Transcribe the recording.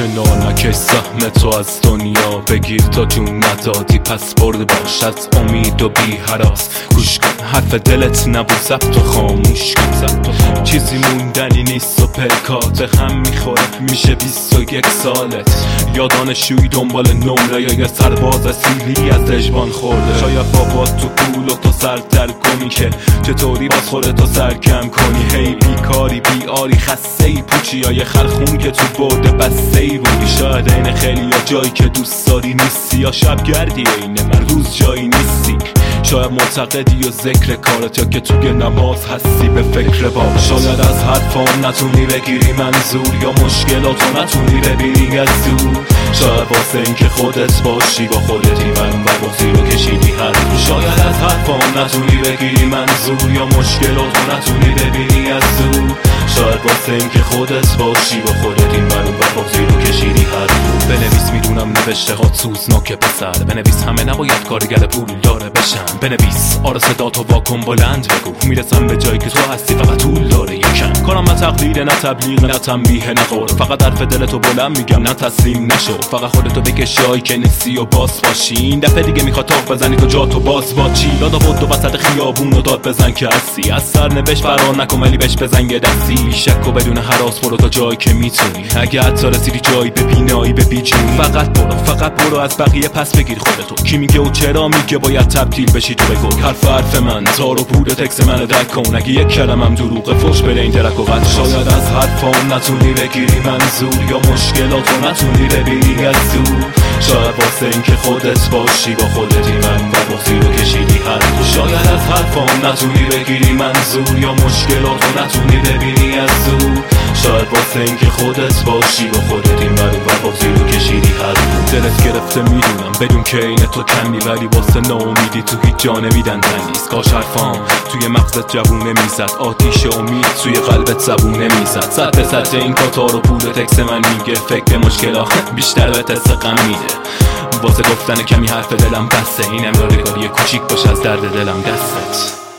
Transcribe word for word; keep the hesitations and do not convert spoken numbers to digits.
کنار نکش سهم تو از دنیا بگیر تا جون ندادی پس برده باش از امید و بی هراس گوش کن حرف دلت نبود ضبط و خاموش کن چیزی موندنی نیست و پلکات هم میخوره میشه بیست و یک سالت یا دانشجوی دنبال نمره یا یه سرباز سیلی از اجبان خورده شاید بابات تو پول و تو سر تر کنی که چطوری باز خوره تو سرکم کنی هی بیکاری بیاری خسته ای پوچی یا یه خرخون که تو برده بسته ای بودی شاید این خیلی یا جایی که دوست داری نیستی یا شب گردی اینه من روز جایی نیستی شاید معتقدی و ذکر کارت یا که توی نماز هستی به فکر باش شاید از حرفام نتونی بگیری منظور یا مشکلاتو نتونی ببینی از دور شاید واسه این که خودت باشی با خودتی و اون بر بغضی رو کشیدی هر روز شاید از حرفام نتونی بگیری منظور یا مشکلاتو نتونی ببینی از دور شاید واسه این که خودت باشی با خودت این بر اون بر بغضی رو کشیدی هر روز بنویس میدونم نوشته ها سوزناکه پسر بنویس همه نباید کارگر پول داره بشن بنویس آره صداتو واکن بلند بگو میرسم به جایی که تو هستی فقط طول داره یکم کارم نه تقلید نه تبلیغ نه تنبیه نه قول فقط حرف دلتو بلند میگم نه تسلیم نشو فقط خودتو بکش جایی که نیستی و باز باشی این دفعه دیگه میخواد تاق بزنی تو جاتو باز با چی دادا بود و وسط خیابون و داد بزن که هستی از سرنوشت فرار نکن ولی بهش بزن یه دستی بی شک و بدون هراس برو تا جایی که میتونی اگه حتی رسیدی جایی به بینایی به بیجونی فقط برو فقط برو از بقیه پس بگیر خودتو کی میگه و چرا میگه باید تبدیل بشی تو بگو حرف حرف من تار و پود تکس منو درک کن اگه یک کلمم دروغه فوش بده این درک و قد شاید از حرفام نتونی بگیری منظور یا مشکلاتو نتونی ببینی از دور شاید واسه این که خودت باشی با خودتی من و بغضی رو کشیدی هر روز شاید از حرفام نتونی بگیری منظور یا مشکلاتو نتونی ببینی از دور شاید واسه این که خودت باشی با خودت این بر و بغضی رو کشیدی هر روز دلت گرفته میدونم بدون که این تو کمی ولی واسه ناامیدی تو هیچ جا نمیدن تنیست کاش حرفام توی مغزت جوونه میزد آتیش امید توی قلبت زبونه میزد صد به صد این کاتار و پول تکس من میگه فکر به مشکلات بیشتر به تست غم میده واسه گفتن کمی حرف دلم بسته این امرارگاری کوچیک باش از درد دلم دستت